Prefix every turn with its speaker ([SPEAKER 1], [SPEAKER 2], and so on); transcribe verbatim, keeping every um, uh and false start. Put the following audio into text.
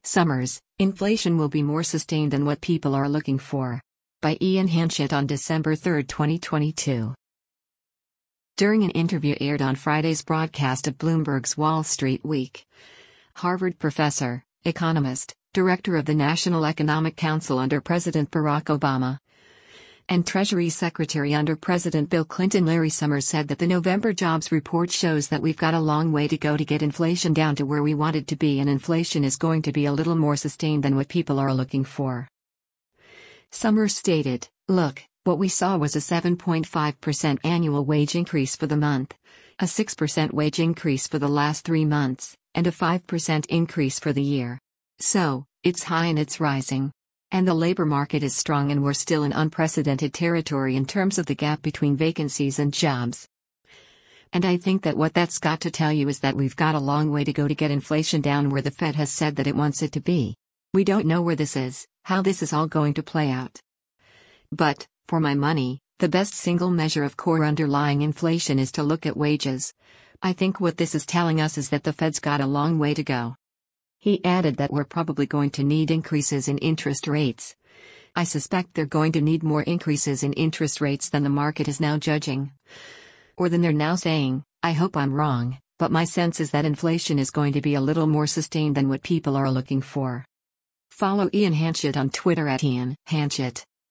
[SPEAKER 1] Summers, inflation will be more sustained than what people are looking for. By Ian Hanchett on December third, twenty twenty-two. During an interview aired on Friday's broadcast of Bloomberg's Wall Street Week, Harvard professor, economist, director of the National Economic Council under President Barack Obama, and Treasury Secretary under President Bill Clinton Larry Summers said that the November jobs report shows that we've got a long way to go to get inflation down to where we want it to be, and inflation is going to be a little more sustained than what people are looking for. Summers stated, "Look, what we saw was a seven point five percent annual wage increase for the month, a six percent wage increase for the last three months, and a five percent increase for the year. So, it's high and it's rising. And the labor market is strong, and we're still in unprecedented territory in terms of the gap between vacancies and jobs. And I think that what that's got to tell you is that we've got a long way to go to get inflation down where the Fed has said that it wants it to be. We don't know where this is, how this is all going to play out. But, for my money, the best single measure of core underlying inflation is to look at wages. I think what this is telling us is that the Fed's got a long way to go." He added that we're probably going to need increases in interest rates. "I suspect they're going to need more increases in interest rates than the market is now judging. Or than they're now saying. I hope I'm wrong, but my sense is that inflation is going to be a little more sustained than what people are looking for." Follow Ian Hanchett on Twitter at Ian Hanchett.